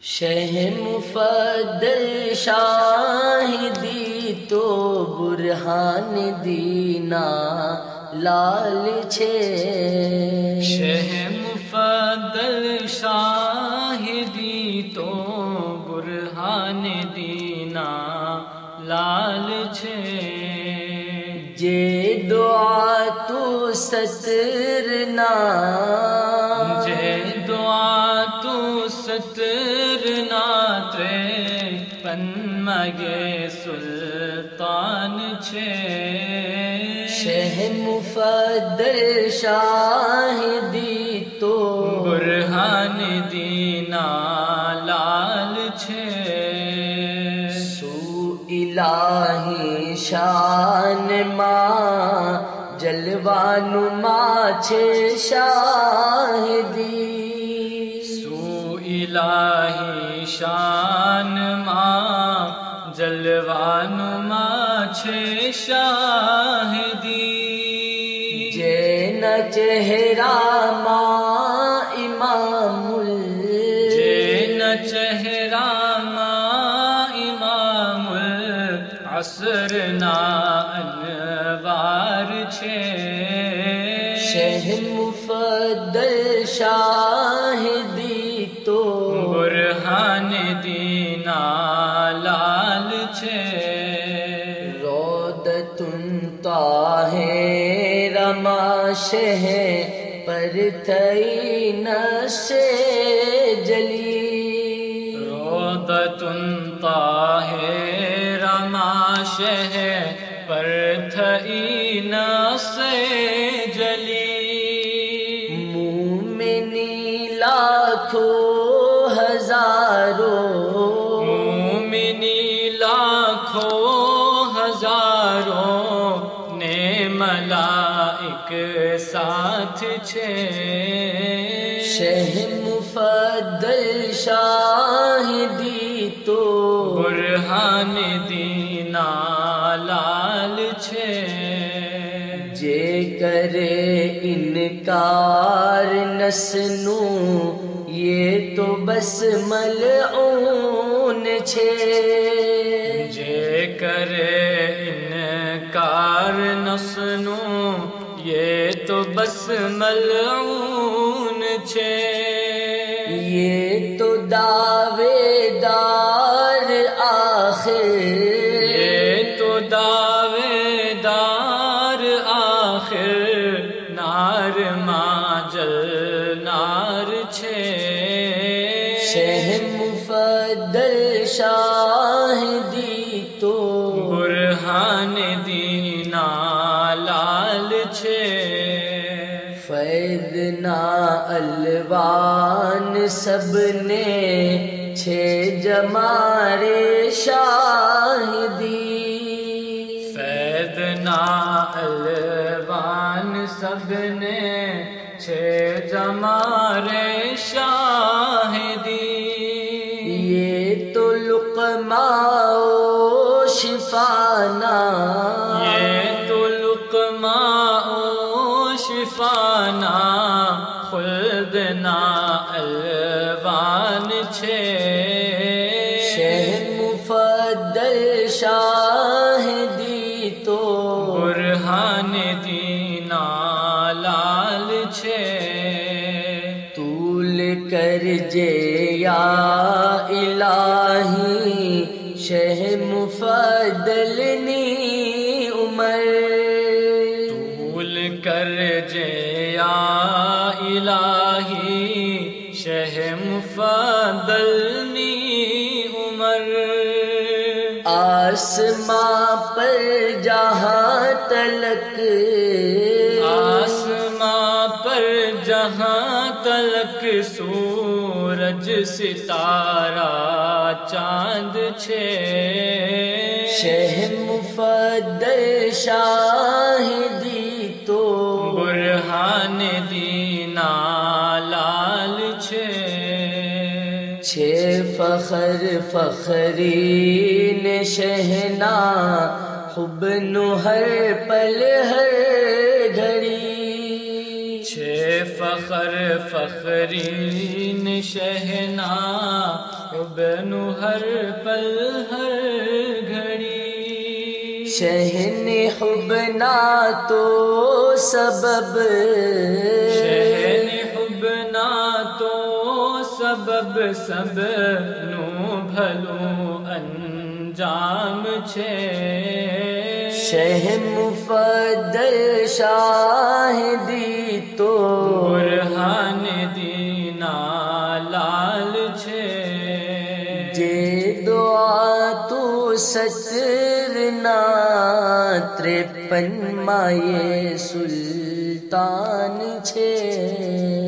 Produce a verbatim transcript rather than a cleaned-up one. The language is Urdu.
شہ مفضل شاہدی تو برہان دینا لال چھے شہ مفضل شاہدی تو برہان دینا لال چھے جے دعا تو سترنا جے دعا تو سترنا ترے پن مگے سلطان چھے شہ مفضل شاہدی تو برہان دینا لال چھے سو الہی شان ماں جلوان ماں چھے شاہدی سو الہی شان ماں جلوان ماں چھے شاہدی جے نہ چہرہ ماں امام ال جے نہ چہرہ ماں امام العصر نا انوار چھے شہ مفضل شاہدی تو برہان دینا لال چھے رودتن طاہر ما شہ پر تئی نشے جلی روضتن طاہر ما شہ پر تئی نشے جلی مومنی لاکھوں ہزاروں مومنی لاکھوں ہزاروں نے ملائک ساتھ چھے شہ مفضل شاہدی تو برہان دینا لال چھے جے کرے انکار نسنو یہ تو بس ملعون چھے جے کرے انکار نسنو یہ تو بس ملعون چھے یہ تو دعوے دار آخر یہ تو دعوے دار آخر نار ماں جل نار چھے شہ مفضل شاہدی تو برہان دینا لال چھے فیض نا الوان سب نے چھے جمارے شاہدی فیض نا الوان سب نے چھے جمارے شاہدی یہ تو لقمہ و شفانا یہ تو لقمہ و شفانا خلد نا الوان چھے شہ مفضل شاہدی تو برہان دینا لال چھے طول کر جے یا الہی شہ مفضل نی عمر طول کر جے یا الہی شہ مفضل نی عمر آسماں پر جہاں تلک آسماں پر جہاں تلک سورج ستارہ چاند چھے شہ مفضل شاہدی تو برہان دینا لال چھے چھے فخر فخرین شہنا حب نو ہر پل ہر گھڑی چھے فخر فخرین شہنا بنو ہر پل ہر گھڑی شہن حبنا تو سبب شہن حبنا تو سبب سب نو بھلو انجام چھے شہ مفضل شاہدی تو برہان دینا لال چھے جے دعا تو سترنا تریپن مائے سلطان چھے